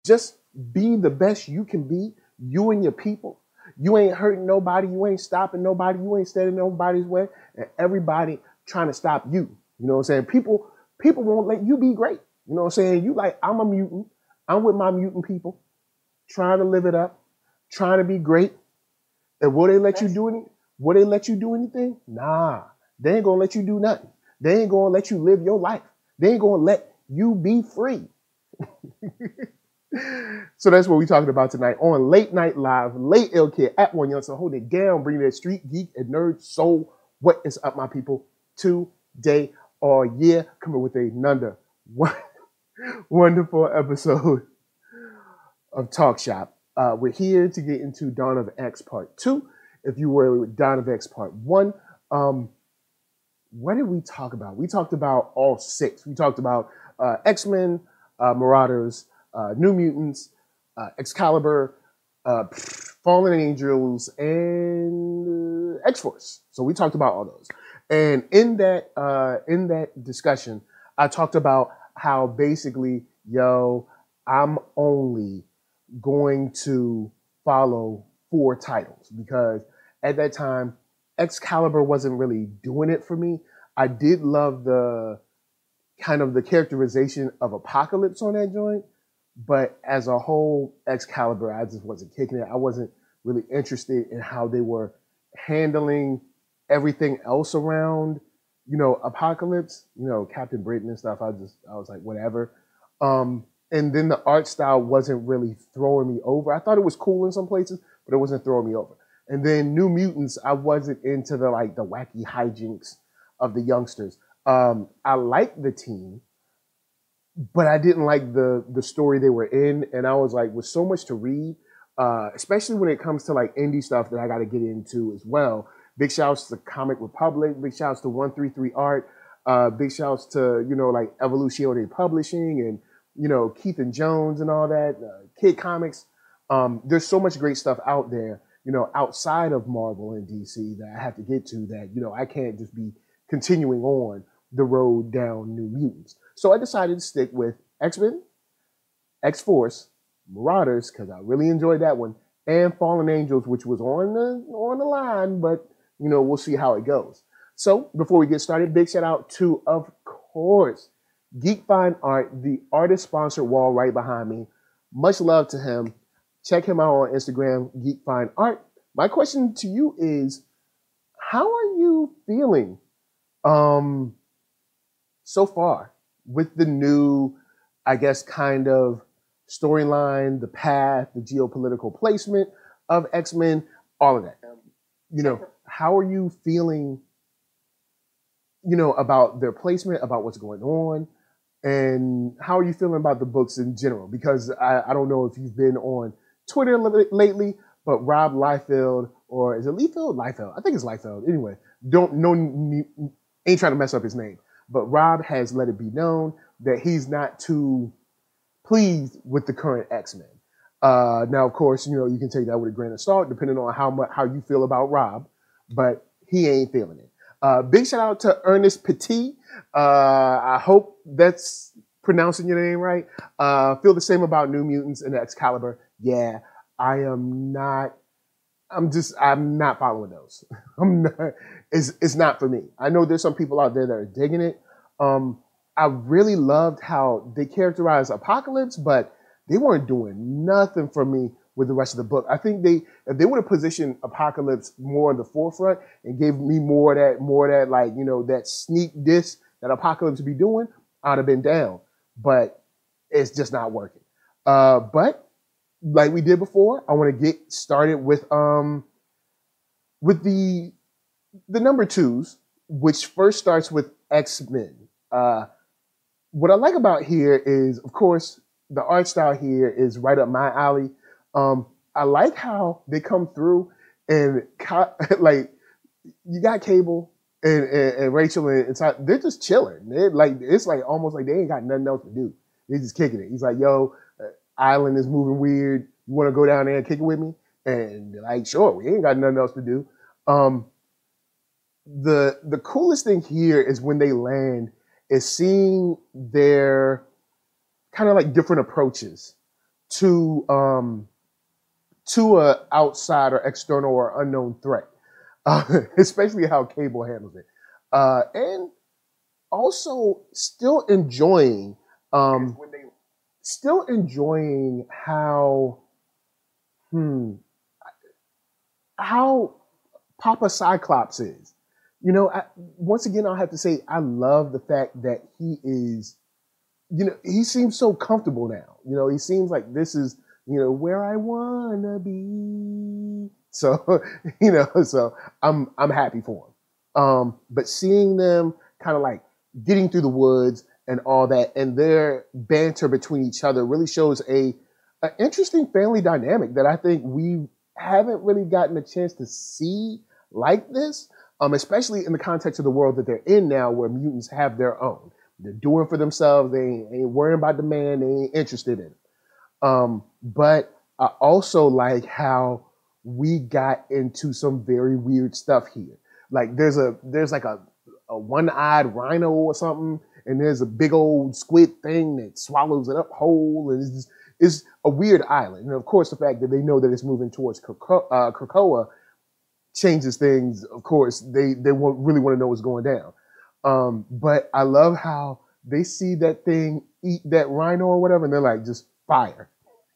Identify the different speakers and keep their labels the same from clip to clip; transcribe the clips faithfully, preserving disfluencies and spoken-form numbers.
Speaker 1: Just be the best you can be, you and your people. You ain't hurting nobody, you ain't stopping nobody, you ain't standing in nobody's way, and everybody trying to stop you. You know what I'm saying? People people won't let you be great. You know what I'm saying? You like, I'm a mutant. I'm with my mutant people, trying to live it up, trying to be great. And will they let you do any? Will they let you do anything? Nah, they ain't gonna let you do nothing. They ain't gonna let you live your life. They ain't gonna let you be free. So that's what we're talking about tonight on Late Night Live. Late Ill Kid at One Youngster, hold it down, bringing that street geek and nerd soul. What is up, my people? Today or yeah, coming with another wonderful episode of Talk Shop. Uh, we're here to get into Dawn of X Part Two. If you were with Dawn of X Part One, um, what did we talk about? We talked about all six. We talked about uh, X-Men, uh, Marauders, Uh, New Mutants, uh, Excalibur, uh, Fallen Angels, and uh, X-Force. So we talked about all those. And in that uh, in that discussion, I talked about how basically, yo, I'm only going to follow four titles because at that time, Excalibur wasn't really doing it for me. I did love the kind of the characterization of Apocalypse on that joint. But as a whole, Excalibur, I just wasn't kicking it. I wasn't really interested in how they were handling everything else around, you know, Apocalypse, you know, Captain Britain and stuff. I just, I was like, whatever. Um, and then the art style wasn't really throwing me over. I thought it was cool in some places, but it wasn't throwing me over. And then New Mutants, I wasn't into the like the wacky hijinks of the youngsters. Um, I liked the team, but I didn't like the the story they were in, and I was like, with so much to read, uh, especially when it comes to like indie stuff that I got to get into as well. Big shouts to Comic Republic, big shouts to one three three Art, uh, big shouts to, you know, like Evolution Publishing and, you know, Keith and Jones and all that, uh, Kid Comics. Um, there's so much great stuff out there, you know, outside of Marvel and D C that I have to get to that, you know, I can't just be continuing on the road down New Mutants. So I decided to stick with X-Men, X-Force, Marauders, because I really enjoyed that one, and Fallen Angels, which was on the on the line, but you know, we'll see how it goes. So before we get started, big shout out to, of course, Geek Fine Art, the artist sponsored wall right behind me. Much love to him. Check him out on Instagram, Geek Fine Art. My question to you is, how are you feeling um, so far with the new, I guess, kind of storyline, the path, the geopolitical placement of X-Men, all of that? You know, how are you feeling, you know, about their placement, about what's going on, and how are you feeling about the books in general? Because I, I don't know if you've been on Twitter lately, but Rob Liefeld, or is it Liefeld? Liefeld. I think it's Liefeld. Anyway, don't no ain't trying to mess up his name. But Rob has let it be known that he's not too pleased with the current X-Men. Uh, now, of course, you know, you can take that with a grain of salt, depending on how much how you feel about Rob, but he ain't feeling it. Uh, big shout out to Ernest Petit. Uh, I hope that's pronouncing your name right. Uh, feel the same about New Mutants and Excalibur. Yeah, I am not. I'm just. I'm not following those. I'm not. It's, it's not for me. I know there's some people out there that are digging it. Um, I really loved how they characterized Apocalypse, but they weren't doing nothing for me with the rest of the book. I think they, if they would have positioned Apocalypse more in the forefront and gave me more of that, more of that, like, you know, that sneak diss that Apocalypse be doing, I'd have been down. But it's just not working. Uh, but like we did before, I want to get started with um with the the number twos, which first starts with X-Men. Uh, what I like about here is, of course, the art style here is right up my alley. Um, I like how they come through and like you got Cable and, and, and Rachel and, and Todd, they're just chilling. They're like, it's like almost like they ain't got nothing else to do. They're just kicking it. He's like, yo, uh, Island is moving weird. You want to go down there and kick it with me? And they're like, sure, we ain't got nothing else to do. Um, the the coolest thing here is when they land is seeing their kind of like different approaches to um, to a outside or external or unknown threat, uh, especially how Cable handles it, uh, and also still enjoying, um, still enjoying how, hmm, how Papa Cyclops is. You know, I, once again, I'll have to say I love the fact that he is, you know, he seems so comfortable now. You know, he seems like this is, you know, where I wanna be. So, you know, so I'm I'm happy for him. Um, but seeing them kind of like getting through the woods and all that, and their banter between each other really shows a an interesting family dynamic that I think we haven't really gotten a chance to see like this, um, especially in the context of the world that they're in now, where mutants have their own. They're doing for themselves. They ain't, ain't worrying about the man. They ain't interested in it. Um, but I also like how we got into some very weird stuff here. Like there's a there's like a, a one-eyed rhino or something, and there's a big old squid thing that swallows it up whole, and it's, just, it's a weird island. And of course, the fact that they know that it's moving towards Krakoa, uh, Krakoa changes things. Of course, they they won't really want to know what's going down. Um, but I love how they see that thing eat that rhino or whatever, and they're like, just fire.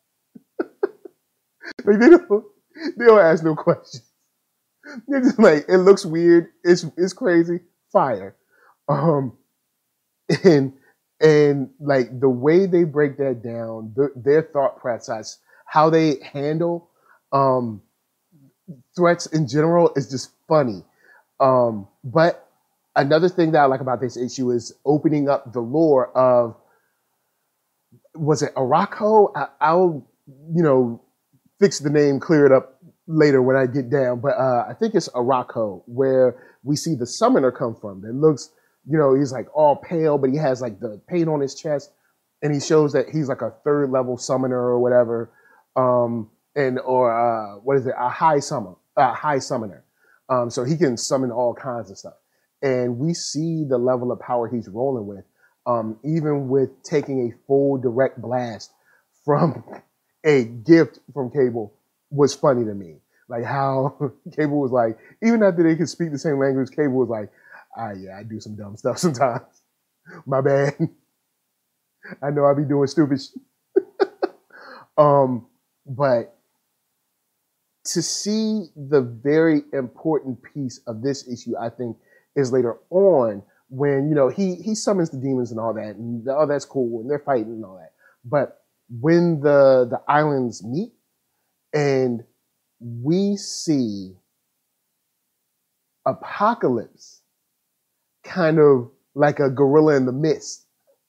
Speaker 1: Like they don't, they don't ask no questions. They're just like, it looks weird. It's it's crazy. Fire. Um, and and like the way they break that down, the, their thought process, how they handle um, threats in general is just funny. Um, but another thing that I like about this issue is opening up the lore of, was it Arakko? I, I'll, you know, fix the name, clear it up later when I get down. But uh, I think it's Arakko, where we see the summoner come from. That looks, you know, he's like all pale, but he has like the paint on his chest, and he shows that he's like a third level summoner or whatever, um, and or uh, what is it, a high summon, a high summoner. Um, so he can summon all kinds of stuff, and we see the level of power he's rolling with, um, even with taking a full direct blast from a gift from Cable was funny to me. Like how Cable was like, even after they could speak the same language, Cable was like, ah, yeah, I do some dumb stuff sometimes. My bad. I know I be doing stupid shit. um, but to see the very important piece of this issue, I think, is later on when, you know, he he summons the demons and all that, and oh, that's cool, and they're fighting and all that. But when the the islands meet and we see Apocalypse kind of like a gorilla in the mist.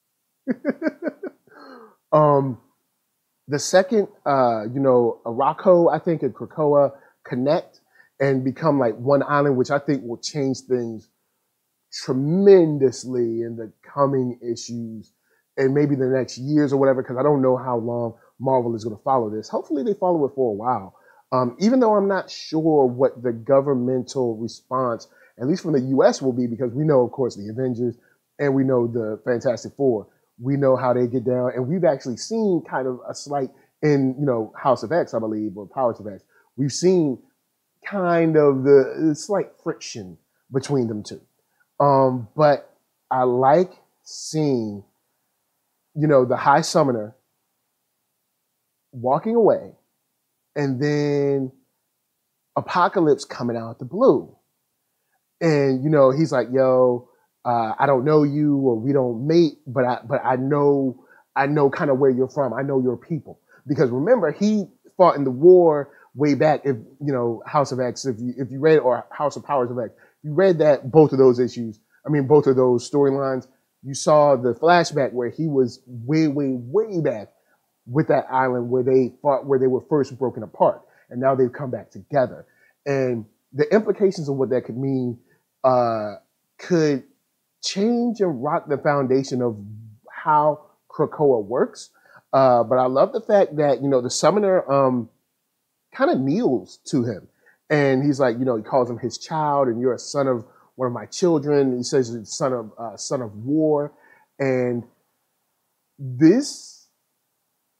Speaker 1: um, the second, uh, you know, Arakko, I think, and Krakoa connect and become like one island, which I think will change things tremendously in the coming issues and maybe the next years or whatever, because I don't know how long Marvel is going to follow this. Hopefully they follow it for a while. Um, even though I'm not sure what the governmental response, at least from the U S, will be, because we know, of course, the Avengers and we know the Fantastic Four. We know how they get down, and we've actually seen kind of a slight in, you know, House of X, I believe, or Powers of X. We've seen kind of the slight friction between them two. Um, but I like seeing, you know, the High Summoner walking away, and then Apocalypse coming out the blue. And, you know, he's like, yo, uh, I don't know you, or we don't mate, but I but I know I know kind of where you're from. I know your people. Because remember, he fought in the war way back, if you know, House of X, if you if you read, or House of Powers of X, you read that both of those issues, I mean both of those storylines, you saw the flashback where he was way, way, way back with that island where they fought, where they were first broken apart, and now they've come back together. And the implications of what that could mean uh, could change and rock the foundation of how Krakoa works. Uh, but I love the fact that, you know, the summoner um, kind of kneels to him. And he's like, you know, he calls him his child, and you're a son of one of my children. He says he's son of uh, son of war. And this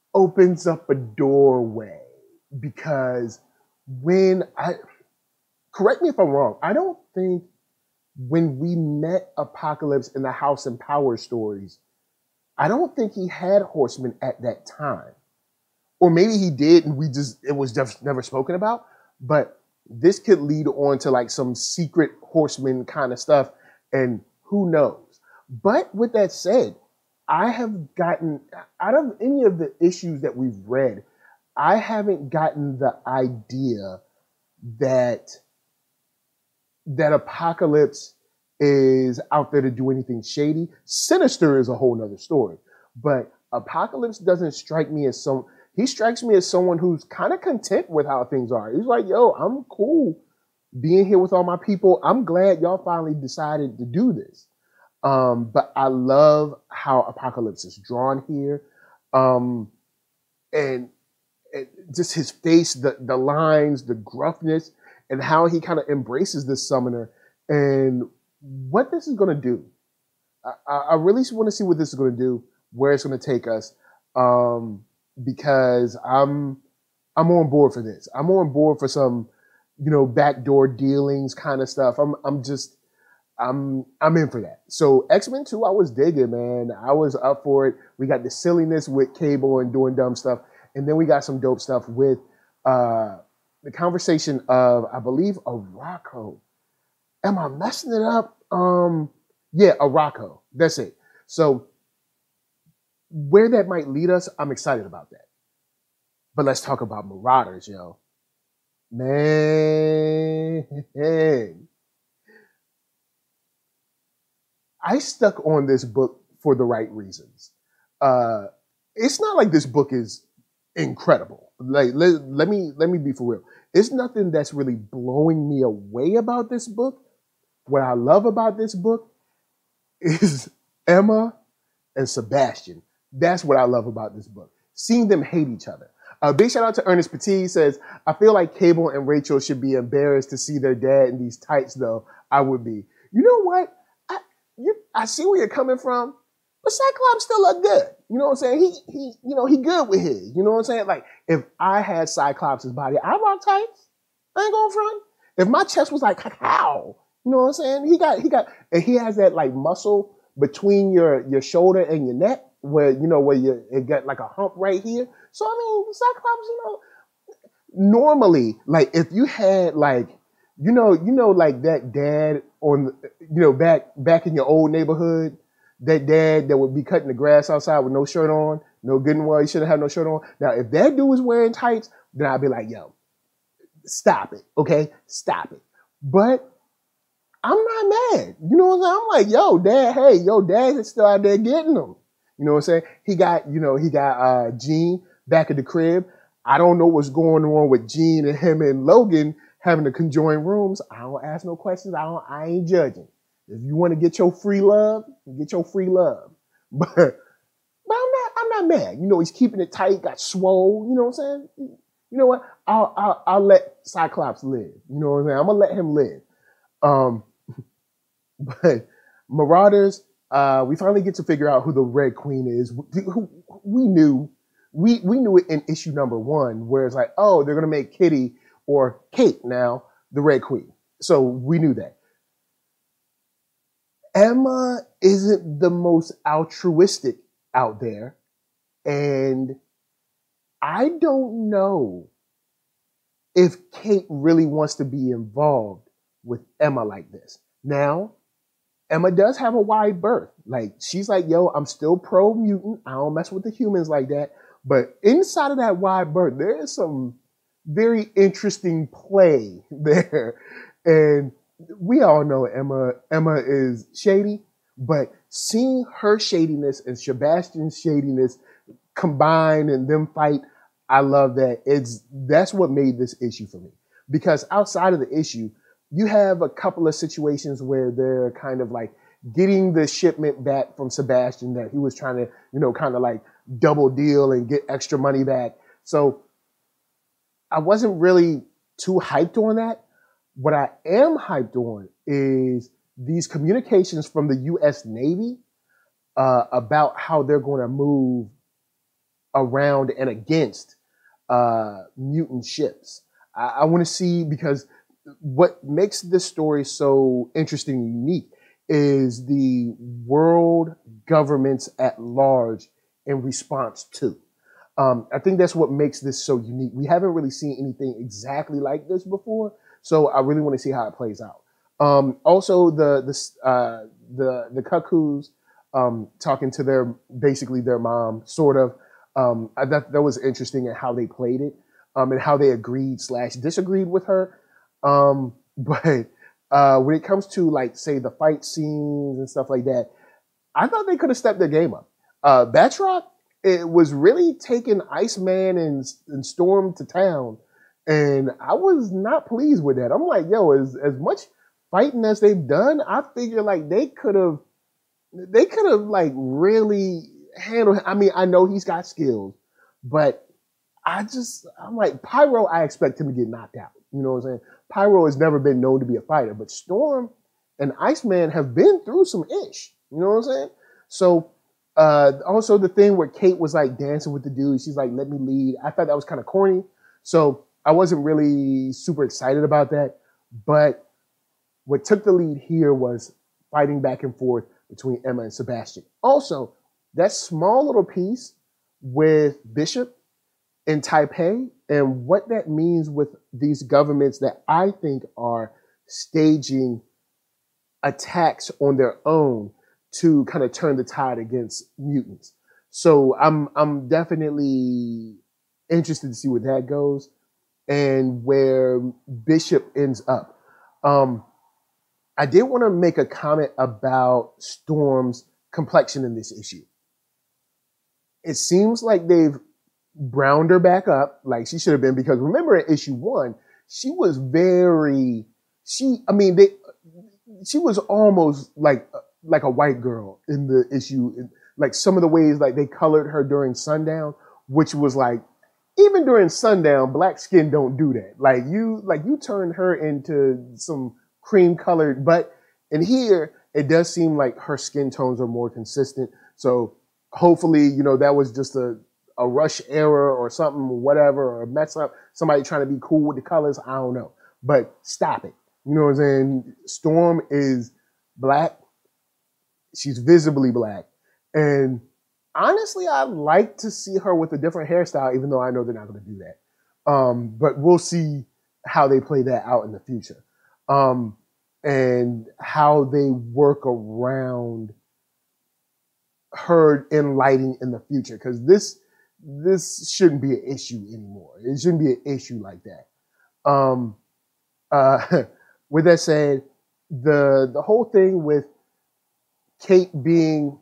Speaker 1: opens up a doorway because when I, correct me if I'm wrong, I don't think when we met Apocalypse in the House and Power stories, I don't think he had horsemen at that time. Or maybe he did and we just, it was just never spoken about. But this could lead on to like some secret horseman kind of stuff. And who knows? But with that said, I have gotten, out of any of the issues that we've read, I haven't gotten the idea that that Apocalypse is out there to do anything shady. Sinister is a whole nother story. But Apocalypse doesn't strike me as some, he strikes me as someone who's kind of content with how things are. He's like, yo, I'm cool being here with all my people. I'm glad y'all finally decided to do this. Um, but I love how Apocalypse is drawn here. Um, and, and just his face, the, the lines, the gruffness, and how he kind of embraces this summoner and what this is going to do. I, I really want to see what this is going to do, where it's going to take us, um, because I'm I'm on board for this. I'm on board for some, you know, backdoor dealings kind of stuff. I'm I'm just I'm I'm in for that. So X-Men two, I was digging, man. I was up for it. We got the silliness with Cable and doing dumb stuff, and then we got some dope stuff with uh, the conversation of, I believe, Arakko. Am I messing it up? Um, yeah, Arakko. That's it. So where that might lead us, I'm excited about that. But let's talk about Marauders, yo. Man. I stuck on this book for the right reasons. Uh, it's not like this book is incredible. Like, let, let me let me be for real. It's nothing that's really blowing me away about this book. What I love about this book is Emma and Sebastian. That's what I love about this book. Seeing them hate each other. A uh, big shout out to Ernest Petit. Says, I feel like Cable and Rachel should be embarrassed to see their dad in these tights, though. I would be. You know what? I, you, I see where you're coming from, but Cyclops still look good. You know what I'm saying? He, he, you know, he good with his. You know what I'm saying? Like, if I had Cyclops' body, I'd rock tights. I ain't going front. If my chest was like, how? You know what I'm saying? He got, he got, and he has that like muscle between your, your shoulder and your neck where, you know, where you, it got like a hump right here. So, I mean, Cyclops, you know, normally, like if you had like, you know, you know, like that dad on, you know, back, back in your old neighborhood, that dad that would be cutting the grass outside with no shirt on, no good and well, he shouldn't have no shirt on. Now, if that dude was wearing tights, then I'd be like, yo, stop it. Okay. Stop it. But I'm not mad. You know what I'm saying? I'm like, yo, dad, hey, yo, dad is still out there getting them. You know what I'm saying? He got, you know, he got uh, Jean back at the crib. I don't know what's going on with Jean and him and Logan having to conjoin rooms. I don't ask no questions. I don't, I ain't judging. If you want to get your free love, get your free love. But, but I'm not, I'm not mad. You know, he's keeping it tight, got swole. You know what I'm saying? You know what? I'll, I'll, I'll let Cyclops live. You know what I'm saying? I'm gonna let him live. Um, but Marauders, uh, we finally get to figure out who the Red Queen is. Who we knew, we we knew it in issue number one, where it's like, oh, they're gonna make Kitty or Kate now the Red Queen. So we knew that. Emma isn't the most altruistic out there, and I don't know if Kate really wants to be involved with Emma like this. Now, Emma does have a wide berth. Like, she's like, yo, I'm still pro-mutant. I don't mess with the humans like that. But inside of that wide berth, there is some very interesting play there. And we all know Emma, Emma is shady, but seeing her shadiness and Sebastian's shadiness combine and them fight, I love that. It's that's what made this issue for me. Because outside of the issue, you have a couple of situations where they're kind of like getting the shipment back from Sebastian that he was trying to, you know, kind of like double deal and get extra money back. So I wasn't really too hyped on that. What I am hyped on is these communications from the U S Navy uh, about how they're going to move around and against uh, mutant ships. I, I want to see, because what makes this story so interesting and unique is the world governments at large in response to. Um, I think that's what makes this so unique. We haven't really seen anything exactly like this before, so I really want to see how it plays out. Um, also, the the uh, the the Cuckoos um, talking to their basically their mom, sort of. Um, I thought that was interesting in how they played it, um, and how they agreed slash disagreed with her. Um, but uh, when it comes to, like, say, the fight scenes and stuff like that, I thought they could have stepped their game up. Uh, Batroc, it was really taking Iceman and, and Storm to town, and I was not pleased with that. I'm like, yo, as as much fighting as they've done, I figure like they could have, they could have like really handled. I mean, I know he's got skills, but I just, I'm like, Pyro, I expect him to get knocked out. You know what I'm saying? Pyro has never been known to be a fighter, but Storm and Iceman have been through some ish. You know what I'm saying? So, uh, also the thing where Kate was like dancing with the dude, she's like, let me lead. I thought that was kind of corny. So I wasn't really super excited about that. But what took the lead here was fighting back and forth between Emma and Sebastian. Also, that small little piece with Bishop in Taipei and what that means with these governments that I think are staging attacks on their own to kind of turn the tide against mutants. So I'm I'm definitely interested to see where that goes and where Bishop ends up. Um, I did want to make a comment about Storm's complexion in this issue. It seems like they've browned her back up like she should have been, because remember in issue one, she was very, she, I mean, they, she was almost like, like a white girl in the issue. Like some of the ways like they colored her during Sundown, which was like, even during Sundown, black skin don't do that. Like you, like you turned her into some cream colored, but in here, it does seem like her skin tones are more consistent. So hopefully, you know, that was just a, a rush error or something, whatever, or a mess up, somebody trying to be cool with the colors. I don't know, but stop it. You know what I'm saying? Storm is black. She's visibly black. And honestly, I'd like to see her with a different hairstyle, even though I know they're not going to do that. Um, but we'll see how they play that out in the future. Um, and how they work around her in lighting in the future. Because this this shouldn't be an issue anymore. It shouldn't be an issue like that. Um, uh, with that said, the the whole thing with Kate being...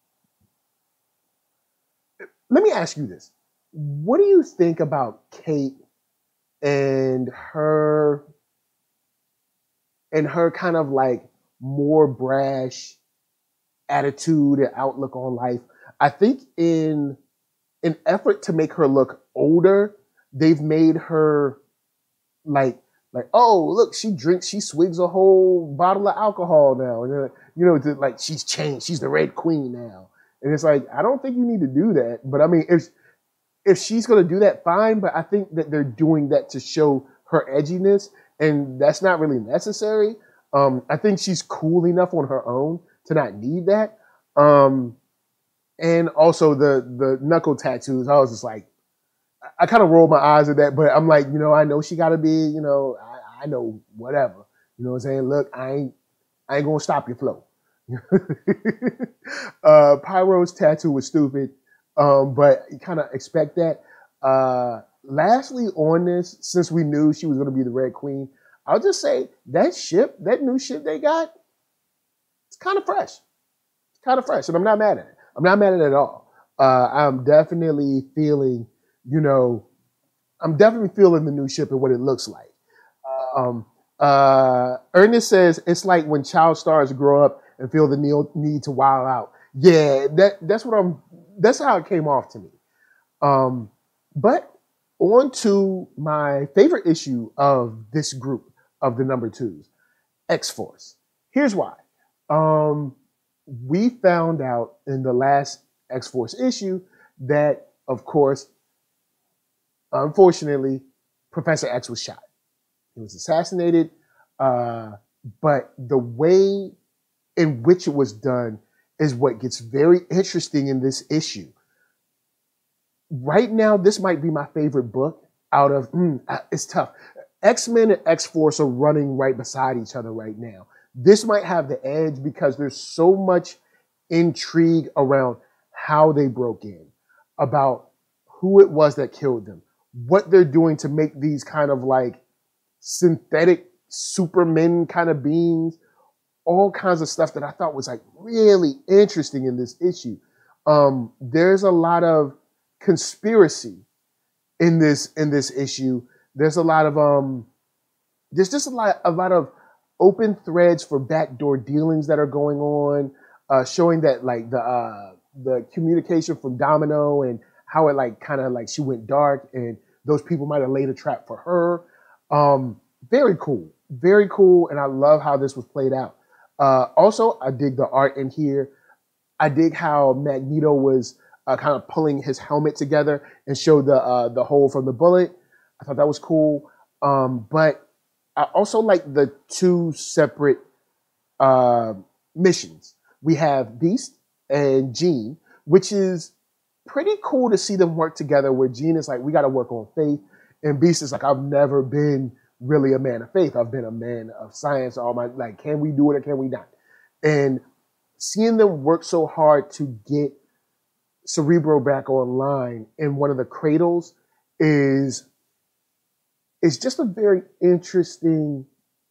Speaker 1: Let me ask you this. What do you think about Kate and her and her kind of like more brash attitude and outlook on life? I think in an effort to make her look older, they've made her like, like, oh, look, she drinks, she swigs a whole bottle of alcohol now. And, uh, you know, like she's changed. She's the Red Queen now. And it's like, I don't think you need to do that. But I mean, if if she's going to do that, fine. But I think that they're doing that to show her edginess. And that's not really necessary. Um, I think she's cool enough on her own to not need that. Um, and also the the knuckle tattoos. I was just like, I, I kind of rolled my eyes at that. But I'm like, you know, I know she got to be, you know, I, I know whatever. You know what I'm saying? Look, I ain't, I ain't going to stop your flow. uh, Pyro's tattoo was stupid, um, but you kind of expect that. Uh, lastly, on this, since we knew she was going to be the Red Queen, I'll just say that ship, that new ship they got, it's kind of fresh. It's kind of fresh, and I'm not mad at it. I'm not mad at it at all. Uh, I'm definitely feeling, you know, I'm definitely feeling the new ship and what it looks like. Um, uh, Ernest says it's like when child stars grow up and feel the need to wild out. Yeah, that that's what I'm. That's how it came off to me. Um, but on to my favorite issue of this group of the number twos, X-Force. Here's why. Um, we found out in the last X-Force issue that of course, unfortunately, Professor X was shot. He was assassinated, uh, but the way in which it was done is what gets very interesting in this issue. Right now, this might be my favorite book out of, mm, it's tough. X-Men and X-Force are running right beside each other right now. This might have the edge because there's so much intrigue around how they broke in, about who it was that killed them, what they're doing to make these kind of like synthetic supermen kind of beings, all kinds of stuff that I thought was like really interesting in this issue. Um, there's a lot of conspiracy in this in this issue. There's a lot of um, there's just a lot a lot of open threads for backdoor dealings that are going on, uh, showing that like the uh, the communication from Domino and how it like kind of like she went dark and those people might have laid a trap for her. Um, very cool, very cool, and I love how this was played out. Uh, also, I dig the art in here. I dig how Magneto was uh, kind of pulling his helmet together and showed the uh, the hole from the bullet. I thought that was cool. Um, but I also like the two separate uh, missions. We have Beast and Jean, which is pretty cool to see them work together, where Jean is like, we got to work on faith. And Beast is like, I've never been really a man of faith. I've been a man of science all my, like, can we do it or can we not? And seeing them work so hard to get Cerebro back online in one of the cradles is, is just a very interesting,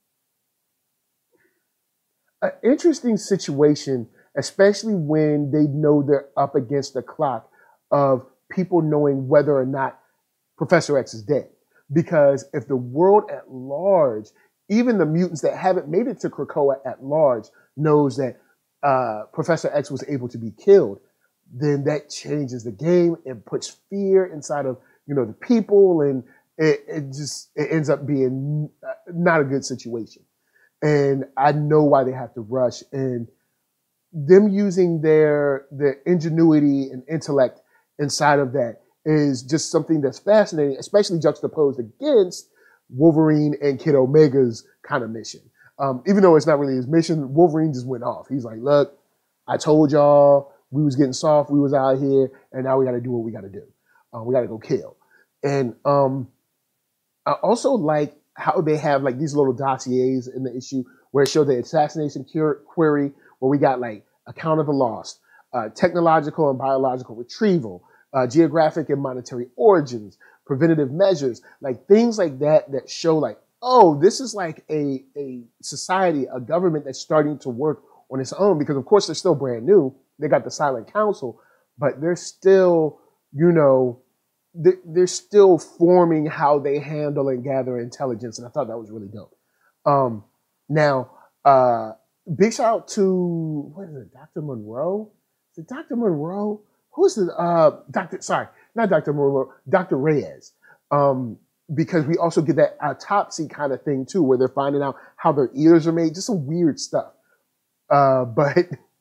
Speaker 1: an interesting situation, especially when they know they're up against the clock of people knowing whether or not Professor X is dead. Because if the world at large, even the mutants that haven't made it to Krakoa at large, knows that uh, Professor X was able to be killed, then that changes the game and puts fear inside of, you know, the people, and it, it just it ends up being not a good situation. And I know why they have to rush, and them using their their ingenuity and intellect inside of that is just something that's fascinating, especially juxtaposed against Wolverine and Kid Omega's kind of mission. Um, even though it's not really his mission, Wolverine just went off. He's like, look, I told y'all we was getting soft, we was out here, and now we got to do what we got to do. Uh, we got to go kill. And um, I also like how they have like these little dossiers in the issue where it showed the assassination query, where we got like account of the lost, uh, technological and biological retrieval, Uh, geographic and monetary origins, preventative measures, like things like that that show like, oh, this is like a, a society, a government that's starting to work on its own, because of course they're still brand new. They got the Silent Council, but they're still, you know, they're, they're still forming how they handle and gather intelligence. And I thought that was really dope. Um, now, uh, big shout out to, what is it, Doctor Monroe? Is it Doctor Monroe? Who's the uh, Doctor? Sorry, not Doctor Monroe, Doctor Reyes. Um, because we also get that autopsy kind of thing too, where they're finding out how their ears are made, just some weird stuff. Uh, but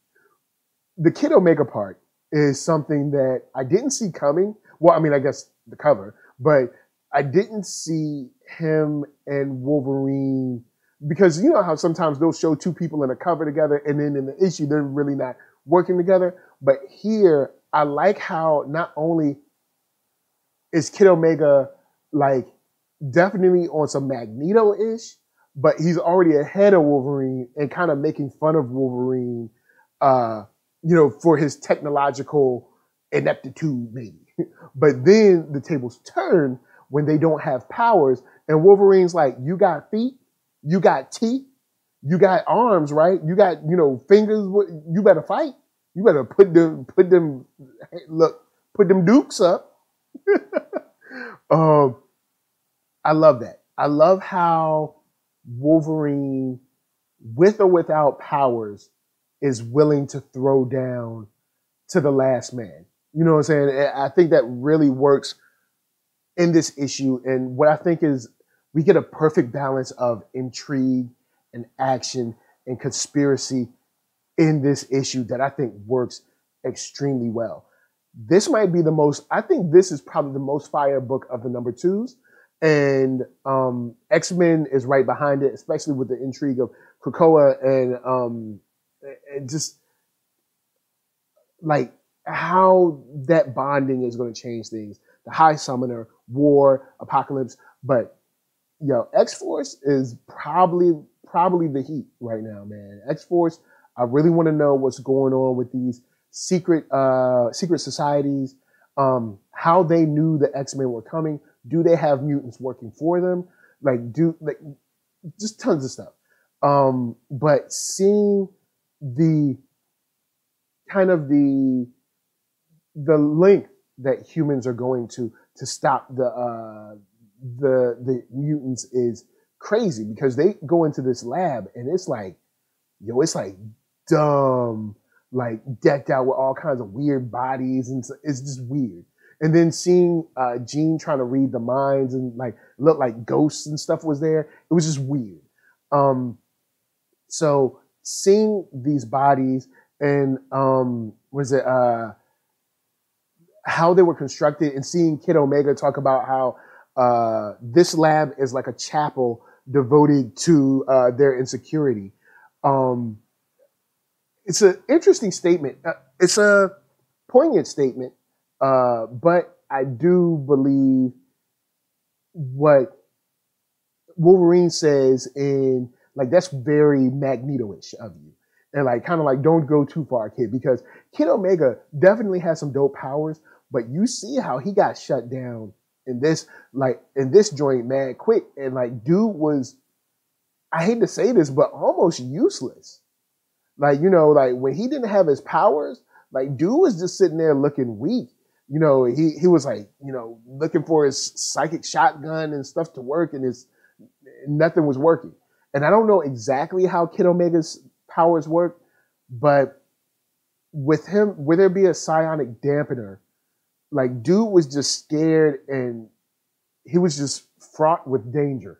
Speaker 1: the Kid Omega part is something that I didn't see coming. Well, I mean, I guess the cover, but I didn't see him and Wolverine, because you know how sometimes they'll show two people in a cover together and then in the issue they're really not working together. But here, I like how not only is Kid Omega like definitely on some Magneto-ish, but he's already ahead of Wolverine and kind of making fun of Wolverine, uh, you know, for his technological ineptitude, maybe. But then the tables turn when they don't have powers, and Wolverine's like, you got feet, you got teeth, you got arms, right? You got, you know, fingers, you better fight. You better put them, put them, look, put them dukes up. um, I love that. I love how Wolverine, with or without powers, is willing to throw down to the last man. You know what I'm saying? I think that really works in this issue. And what I think is we get a perfect balance of intrigue and action and conspiracy in this issue that I think works extremely well. This might be the most, I think this is probably the most fire book of the number twos. And um, X-Men is right behind it, especially with the intrigue of Krakoa and, um, and just like how that bonding is going to change things. The High Summoner, War, Apocalypse. But, yo, X-Force is probably probably the heat right now, man. X-Force, I really want to know what's going on with these secret uh, secret societies, um, how they knew the X-Men were coming. Do they have mutants working for them? Like, do like just tons of stuff. Um, but seeing the kind of the the length that humans are going to to stop the uh, the the mutants is crazy, because they go into this lab and it's like, yo, it's like dumb, like decked out with all kinds of weird bodies, and it's just weird. And then seeing uh, Jean trying to read the minds and like look like ghosts and stuff was there, it was just weird. Um, so seeing these bodies and um, was it uh, how they were constructed, and seeing Kid Omega talk about how uh, this lab is like a chapel devoted to uh, their insecurity. Um, it's an interesting statement. Uh, it's a poignant statement, uh, but I do believe what Wolverine says in, like, that's very Magneto-ish of you. And like, kind of like, don't go too far, kid, because Kid Omega definitely has some dope powers, but you see how he got shut down in this, like in this joint, mad quick. And like, dude was, I hate to say this, but almost useless. Like, you know, like when he didn't have his powers, like dude was just sitting there looking weak. You know, he, he was like, you know, looking for his psychic shotgun and stuff to work, and his, nothing was working. And I don't know exactly how Kid Omega's powers work, but with him, would there be a psionic dampener? Like, dude was just scared, and he was just fraught with danger.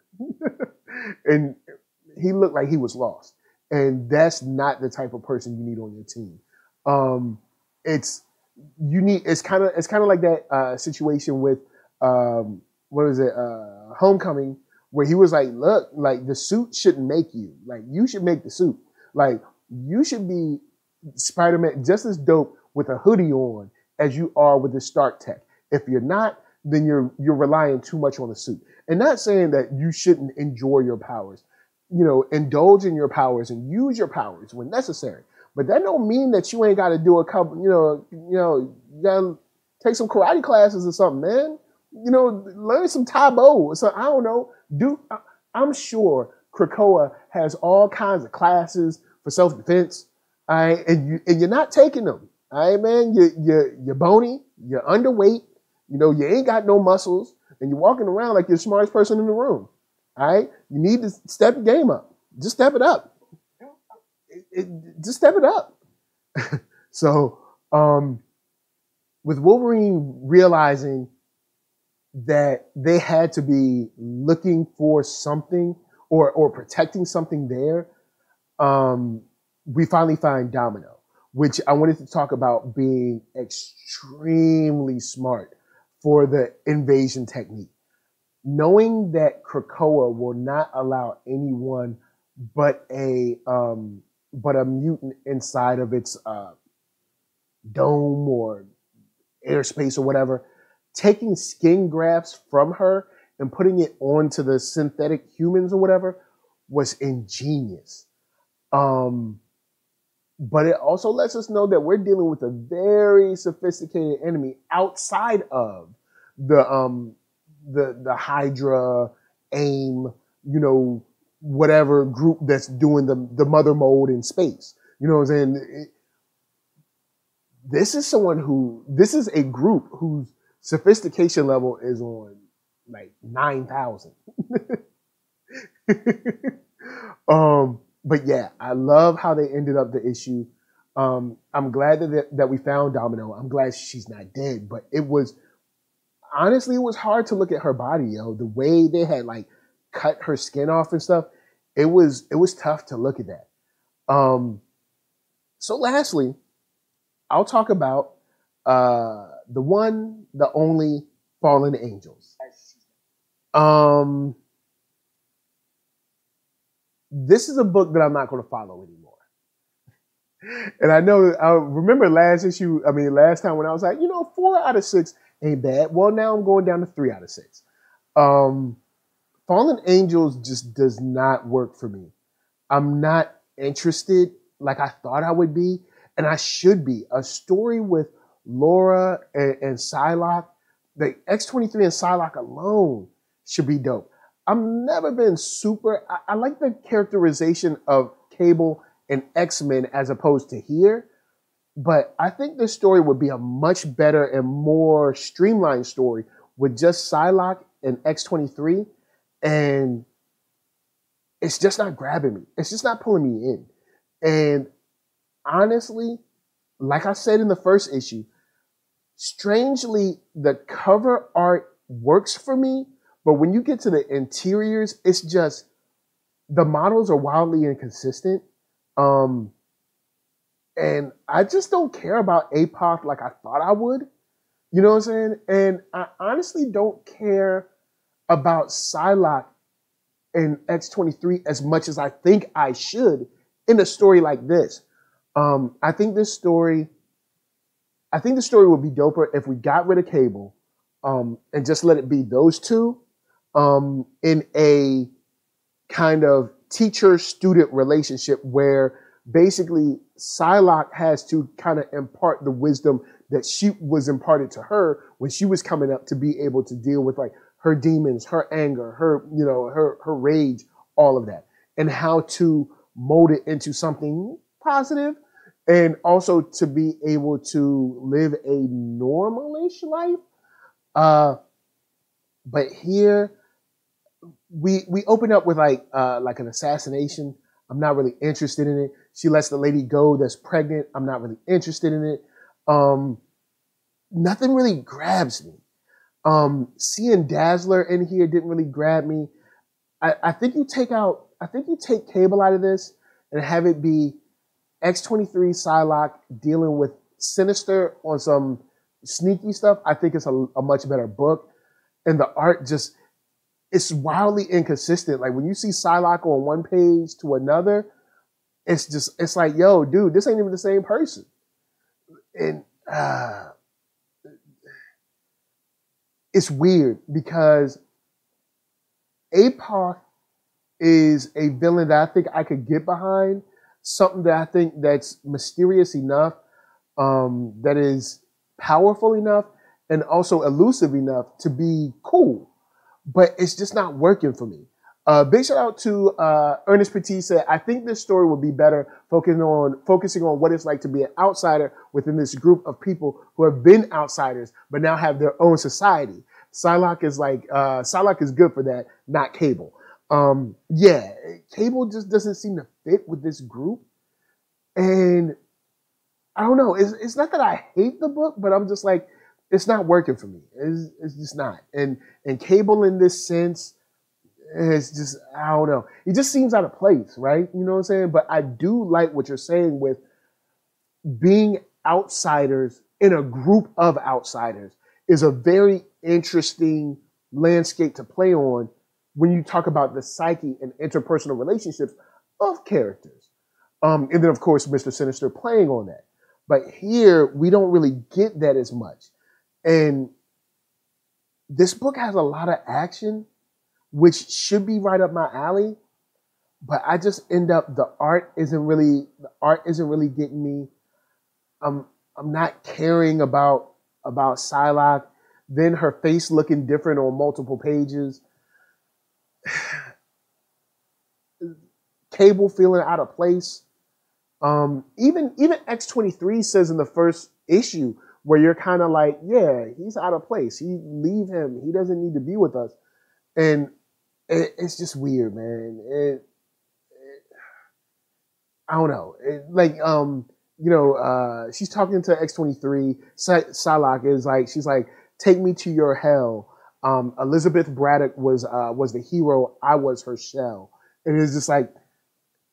Speaker 1: And he looked like he was lost. And that's not the type of person you need on your team. Um, it's you need. It's kind of it's kind of like that uh, situation with um, what is it? Uh, Homecoming, where he was like, "Look, like the suit shouldn't make you. Like you should make the suit. Like you should be Spider-Man just as dope with a hoodie on as you are with the Stark tech. If you're not, then you're you're relying too much on the suit." And not saying that you shouldn't enjoy your powers. You know, indulge in your powers and use your powers when necessary. But that don't mean that you ain't got to do a couple, you know, you know, you got to take some karate classes or something, man. You know, learn some Taebo or something. I don't know. Do I'm sure Krakoa has all kinds of classes for self-defense. All right, and you and you're not taking them. All right, man. You you you're bony. You're underweight. You know, you ain't got no muscles, and you're walking around like you're the smartest person in the room. All right, you need to step the game up. Just step it up. It, it, just step it up. So, um, with Wolverine realizing that they had to be looking for something or or protecting something there, um, we finally find Domino, which I wanted to talk about being extremely smart for the invasion technique. Knowing that Krakoa will not allow anyone but a um, but a mutant inside of its uh, dome or airspace or whatever, taking skin grafts from her and putting it onto the synthetic humans or whatever was ingenious. Um, but it also lets us know that we're dealing with a very sophisticated enemy outside of the um, the the Hydra, AIM, you know, whatever group that's doing the the mother mode in space. You know what I'm saying? It, this is someone who, this is a group whose sophistication level is on like nine thousand. um, but yeah, I love how they ended up the issue. Um, I'm glad that, that we found Domino. I'm glad she's not dead, but it was, honestly, it was hard to look at her body, yo. The way they had like cut her skin off and stuff, it was it was tough to look at that. Um, so lastly, I'll talk about uh, the one, the only Fallen Angels. Um, this is a book that I'm not going to follow anymore. And I know, I remember last issue, I mean, last time when I was like, you know, four out of six ain't bad. Well, now I'm going down to three out of six. Um, Fallen Angels just does not work for me. I'm not interested like I thought I would be, and I should be. A story with Laura and, and Psylocke, the X twenty-three and Psylocke alone should be dope. I've never been super, I, I like the characterization of Cable and X-Men as opposed to here, but I think this story would be a much better and more streamlined story with just Psylocke and X twenty-three, and it's just not grabbing me. It's just not pulling me in. And honestly, like I said in the first issue, strangely, the cover art works for me, but when you get to the interiors, it's just, the models are wildly inconsistent. Um, and I just don't care about A P O C like I thought I would. You know what I'm saying? And I honestly don't care about Psylocke and X twenty-three as much as I think I should in a story like this. Um, I think this story, I think the story would be doper if we got rid of Cable um, and just let it be those two um, in a kind of teacher-student relationship where basically Psylocke has to kind of impart the wisdom that she was imparted to her when she was coming up to be able to deal with like her demons, her anger, her, you know, her, her rage, all of that, and how to mold it into something positive, and also to be able to live a normalish life. Uh, but here we we open up with like uh, like an assassination. I'm not really interested in it. She lets the lady go that's pregnant. I'm not really interested in it. Um, nothing really grabs me. Um, seeing Dazzler in here didn't really grab me. I, I think you take out, I think you take Cable out of this and have it be X twenty-three Psylocke dealing with Sinister on some sneaky stuff. I think it's a, a much better book. And the art just, it's wildly inconsistent. Like when you see Psylocke on one page to another, it's just, it's like, yo, dude, this ain't even the same person. And uh, it's weird because A P O C is a villain that I think I could get behind, something that I think that's mysterious enough, um, that is powerful enough, and also elusive enough to be cool. But it's just not working for me. Uh, big shout out to uh, Ernest Petit said, I think this story would be better focusing on focusing on what it's like to be an outsider within this group of people who have been outsiders but now have their own society. Psylocke is like, uh, Psylocke is good for that, not Cable. Um, yeah, Cable just doesn't seem to fit with this group. And I don't know, it's, it's not that I hate the book, but I'm just like, it's not working for me. It's, it's just not. And, and Cable in this sense, it's just, I don't know. He just seems out of place, right? You know what I'm saying? But I do like what you're saying with being outsiders in a group of outsiders is a very interesting landscape to play on when you talk about the psyche and interpersonal relationships of characters. Um, and then, of course, Mister Sinister playing on that. But here, we don't really get that as much. And this book has a lot of action, which should be right up my alley. But I just end up, the art isn't really, the art isn't really getting me. I'm, I'm not caring about, about Psylocke. Then her face looking different on multiple pages. Cable feeling out of place. Um, even even X twenty-three says in the first issue where you're kind of like, yeah, he's out of place. He leave him. He doesn't need to be with us. And it, it's just weird, man. It, it, I don't know. It, like, um, you know, uh, she's talking to X twenty-three. Psylocke is like, she's like, take me to your hell. Um, Elizabeth Braddock was uh, was the hero. I was her shell. And it's just like,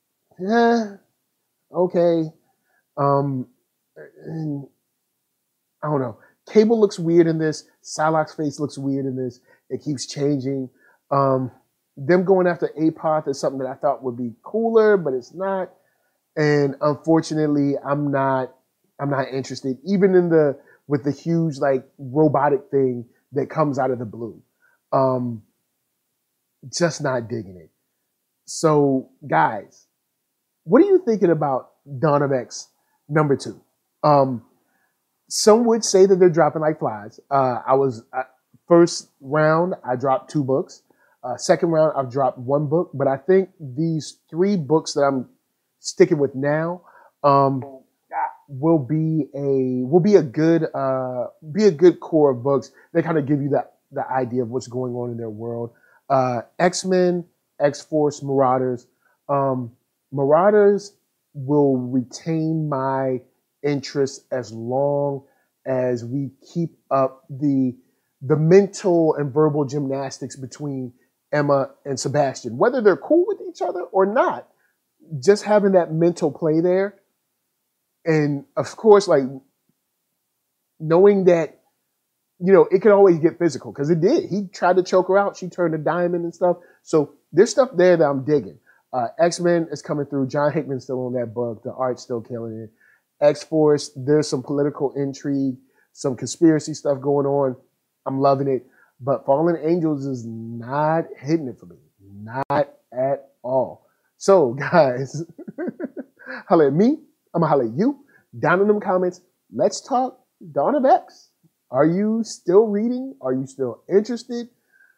Speaker 1: yeah, okay. Um, and I don't know. Cable looks weird in this. Psylocke's face looks weird in this. It keeps changing. Um, them going after Apoth is something that I thought would be cooler, but it's not. And unfortunately, I'm not. I'm not interested, even in the with the huge like robotic thing that comes out of the blue. Um, just not digging it. So, guys, what are you thinking about Dawn of X number two? Um, some would say that they're dropping like flies. Uh, I was uh, first round, I dropped two books. Uh, second round, I've dropped one book. But I think these three books that I'm sticking with now um, will be a will be a good uh, be a good core of books that kind of give you that the idea of what's going on in their world. Uh, X-Men, X-Force, Marauders. Um, Marauders will retain my interest as long as we keep up the the mental and verbal gymnastics between Emma and Sebastian, whether they're cool with each other or not. Just having that mental play there, and of course, like knowing that you know it can always get physical because it did. He tried to choke her out. She turned a diamond and stuff. So there's stuff there that I'm digging. Uh, X-Men is coming through. John Hickman's still on that book. The art's still killing it. X-Force, there's some political intrigue, some conspiracy stuff going on. I'm loving it. But Fallen Angels is not hitting it for me. Not at all. So, guys, holla at me. I'm going to holla at you. Down in them comments, let's talk Dawn of X. Are you still reading? Are you still interested?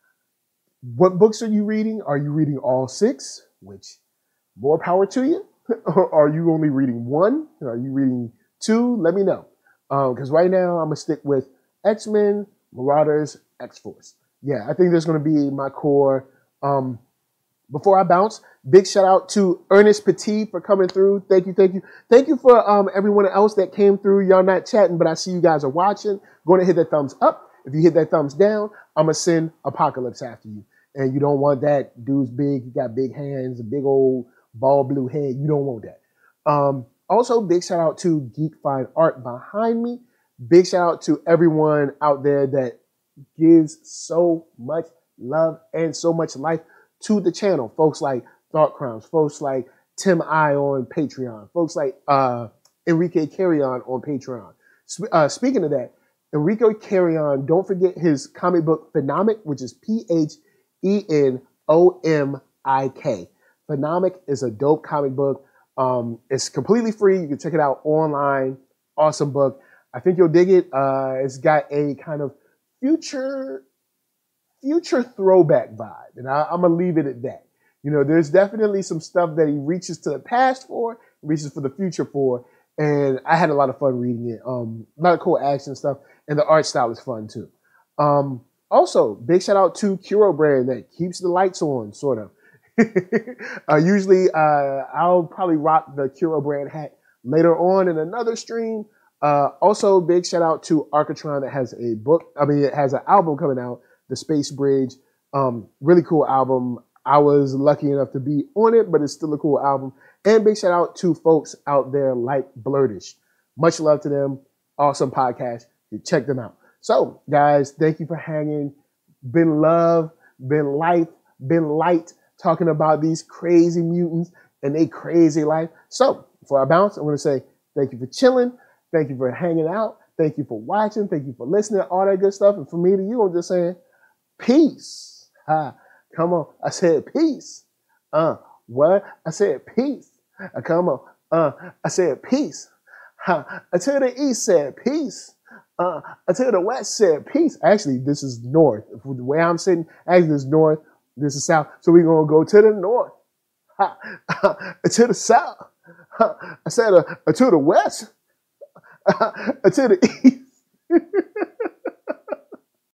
Speaker 1: What books are you reading? Are you reading all six? Which, more power to you. Or are you only reading one? Are you reading two? Let me know. Because um, right now, I'm going to stick with X-Men, Marauders, X-Force. Yeah, I think that's going to be my core. Um, before I bounce, big shout out to Ernest Petit for coming through. Thank you, thank you. Thank you for um, everyone else that came through. Y'all not chatting, but I see you guys are watching. Go ahead and hit that thumbs up. If you hit that thumbs down, I'm going to send Apocalypse after you. And you don't want that. Dude's big. He got big hands, a big old ball blue head. You don't want that. Um, also, big shout out to Geek Fine Art behind me. Big shout out to everyone out there that gives so much love and so much life to the channel. Folks like Thought Crowns, folks like Tim I on Patreon, folks like uh, Enrique Carrion on Patreon. Sp- uh, speaking of that, Enrique Carrion, don't forget his comic book Phenomic, which is P H E N O M I K. Phenomic is a dope comic book. Um, it's completely free. You can check it out online. Awesome book. I think you'll dig it. Uh, it's got a kind of future, future throwback vibe, and I, I'm gonna leave it at that. You know, there's definitely some stuff that he reaches to the past for, reaches for the future for, and I had a lot of fun reading it. Um, a lot of cool action stuff, and the art style is fun too. Um, also, big shout out to Curo Brand that keeps the lights on, sort of. uh, usually, uh, I'll probably rock the Curo Brand hat later on in another stream. Uh, also, big shout out to Arcatron that has a book. I mean, it has an album coming out, The Space Bridge. Um, really cool album. I was lucky enough to be on it, but it's still a cool album. And big shout out to folks out there like Blurtish. Much love to them. Awesome podcast. You check them out. So, guys, thank you for hanging. Been love, been life, been light, talking about these crazy mutants and they crazy life. So, before I bounce, I want to say thank you for chilling. Thank you for hanging out. Thank you for watching. Thank you for listening, all that good stuff. And for me to you, I'm just saying, peace. Ha. Come on. I said peace. Uh, what? I said peace. Uh, come on. Uh, I said peace. Ha. Until the east said peace. Uh, until the west said peace. Actually, this is north. The way I'm sitting, actually, this is north. This is south. So we're going to go to the north. Ha. To the south. Ha. I said uh, to the west. To the east.